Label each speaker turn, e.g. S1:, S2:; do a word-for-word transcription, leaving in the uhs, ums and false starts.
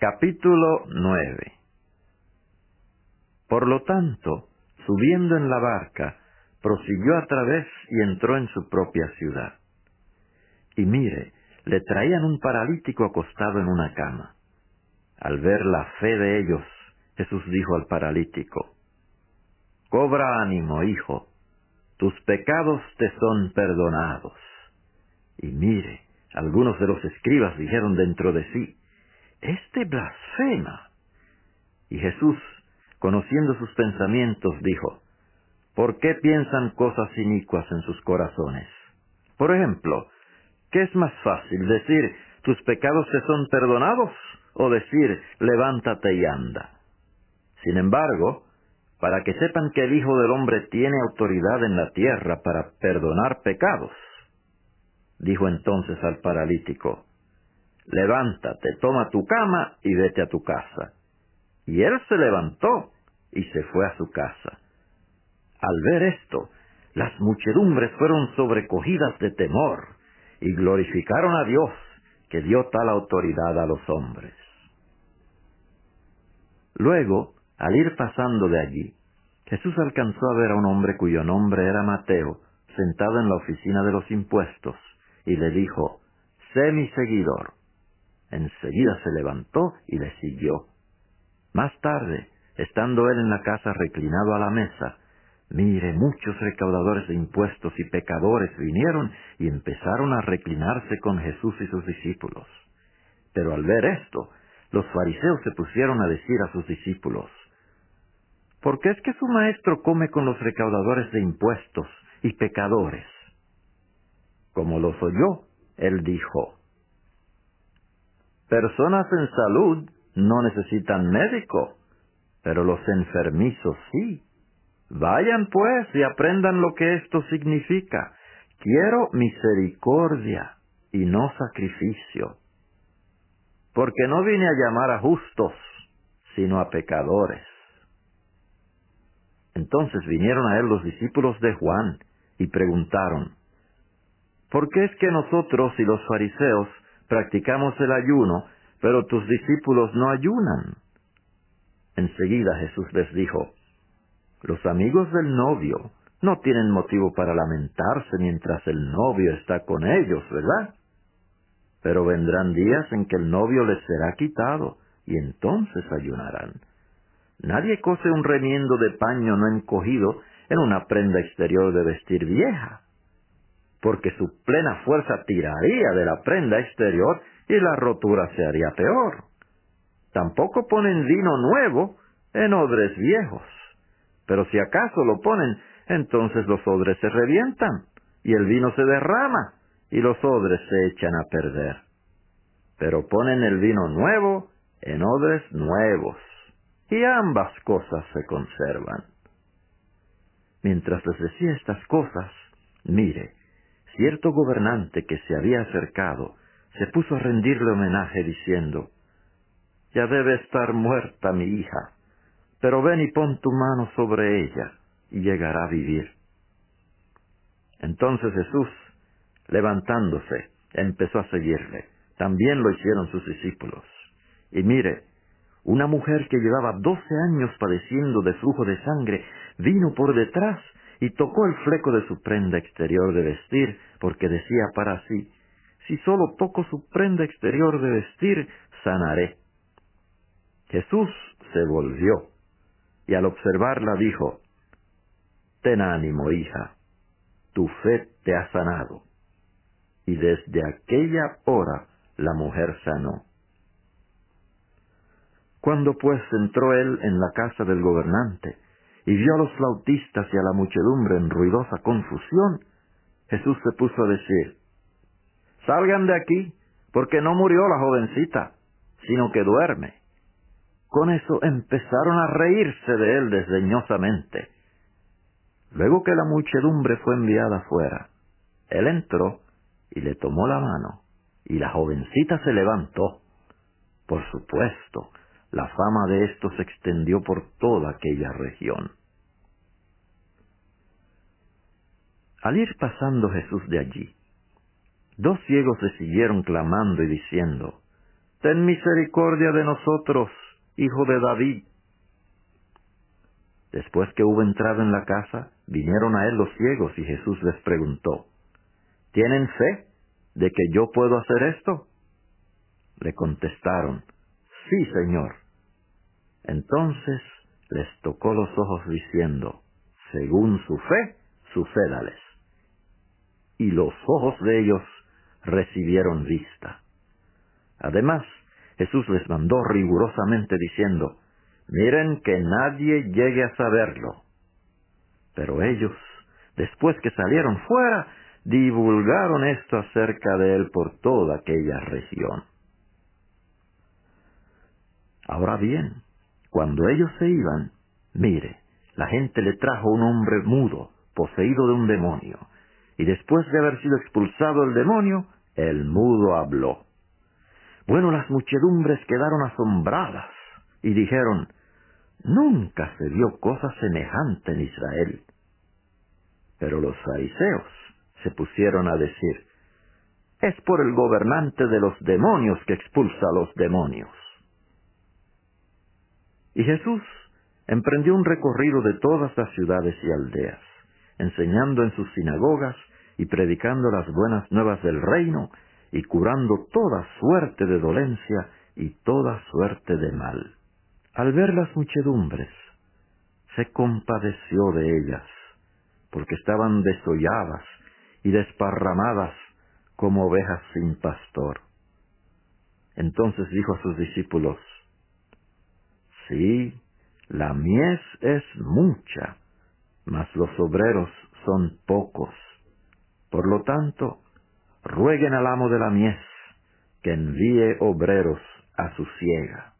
S1: Capítulo nueve. Por lo tanto, subiendo en la barca, prosiguió a través y entró en su propia ciudad. Y mire, le traían un paralítico acostado en una cama. Al ver la fe de ellos, Jesús dijo al paralítico: «Cobra ánimo, hijo, tus pecados te son perdonados». Y mire, algunos de los escribas dijeron dentro de sí: «Este blasfema». Y Jesús, conociendo sus pensamientos, dijo: «¿Por qué piensan cosas inicuas en sus corazones? Por ejemplo, ¿qué es más fácil, decir, tus pecados te son perdonados, o decir, levántate y anda? Sin embargo, para que sepan que el Hijo del Hombre tiene autoridad en la tierra para perdonar pecados». Dijo entonces al paralítico: «Levántate, toma tu cama y vete a tu casa». Y él se levantó y se fue a su casa. Al ver esto, las muchedumbres fueron sobrecogidas de temor y glorificaron a Dios, que dio tal autoridad a los hombres. Luego, al ir pasando de allí, Jesús alcanzó a ver a un hombre cuyo nombre era Mateo, sentado en la oficina de los impuestos, y le dijo: «Sé mi seguidor». Enseguida se levantó y le siguió. Más tarde, estando él en la casa reclinado a la mesa, mire, muchos recaudadores de impuestos y pecadores vinieron y empezaron a reclinarse con Jesús y sus discípulos. Pero al ver esto, los fariseos se pusieron a decir a sus discípulos: «¿Por qué es que su maestro come con los recaudadores de impuestos y pecadores?» Como los oyó, él dijo: «Personas en salud no necesitan médico, pero los enfermizos sí. Vayan pues y aprendan lo que esto significa. Quiero misericordia y no sacrificio. Porque no vine a llamar a justos, sino a pecadores». Entonces vinieron a él los discípulos de Juan y preguntaron: «¿Por qué es que nosotros y los fariseos practicamos el ayuno, pero tus discípulos no ayunan?» Enseguida Jesús les dijo: «Los amigos del novio no tienen motivo para lamentarse mientras el novio está con ellos, ¿verdad? Pero vendrán días en que el novio les será quitado, y entonces ayunarán. Nadie cose un remiendo de paño no encogido en una prenda exterior de vestir vieja, porque su plena fuerza tiraría de la prenda exterior y la rotura se haría peor. Tampoco ponen vino nuevo en odres viejos, pero si acaso lo ponen, entonces los odres se revientan, y el vino se derrama, y los odres se echan a perder. Pero ponen el vino nuevo en odres nuevos, y ambas cosas se conservan». Mientras les decía estas cosas, mire, cierto gobernante que se había acercado se puso a rendirle homenaje diciendo: «Ya debe estar muerta mi hija, pero ven y pon tu mano sobre ella, y llegará a vivir». Entonces Jesús, levantándose, empezó a seguirle. También lo hicieron sus discípulos. Y mire, una mujer que llevaba doce años padeciendo de flujo de sangre, vino por detrás y tocó el fleco de su prenda exterior de vestir, porque decía para sí: «Si solo toco su prenda exterior de vestir, sanaré». Jesús se volvió, y al observarla dijo: «Ten ánimo, hija, tu fe te ha sanado». Y desde aquella hora la mujer sanó. Cuando pues entró él en la casa del gobernante, y vio a los flautistas y a la muchedumbre en ruidosa confusión, Jesús se puso a decir: «Salgan de aquí, porque no murió la jovencita, sino que duerme». Con eso empezaron a reírse de él desdeñosamente. Luego que la muchedumbre fue enviada fuera, él entró y le tomó la mano, y la jovencita se levantó. Por supuesto, la fama de esto se extendió por toda aquella región. Al ir pasando Jesús de allí, dos ciegos le siguieron clamando y diciendo: ten misericordia de nosotros, hijo de David. Después que hubo entrado en la casa, vinieron a él los ciegos, y Jesús les preguntó, ¿tienen fe de que yo puedo hacer esto? Le contestaron, sí, Señor. Entonces les tocó los ojos diciendo, según su fe, sucédales. Y los ojos de ellos recibieron vista. Además, Jesús les mandó rigurosamente diciendo, miren que nadie llegue a saberlo. Pero ellos, después que salieron fuera, divulgaron esto acerca de él por toda aquella región. Ahora bien, cuando ellos se iban, mire, la gente le trajo un hombre mudo, poseído de un demonio, y después de haber sido expulsado el demonio, el mudo habló. Bueno, las muchedumbres quedaron asombradas, y dijeron, nunca se vio cosa semejante en Israel. Pero los fariseos se pusieron a decir, es por el gobernante de los demonios que expulsa a los demonios. Y Jesús emprendió un recorrido de todas las ciudades y aldeas, enseñando en sus sinagogas y predicando las buenas nuevas del reino y curando toda suerte de dolencia y toda suerte de mal. Al ver las muchedumbres, se compadeció de ellas, porque estaban desolladas y desparramadas como ovejas sin pastor. Entonces dijo a sus discípulos, sí, la mies es mucha, mas los obreros son pocos. Por lo tanto, rueguen al amo de la mies que envíe obreros a su siega.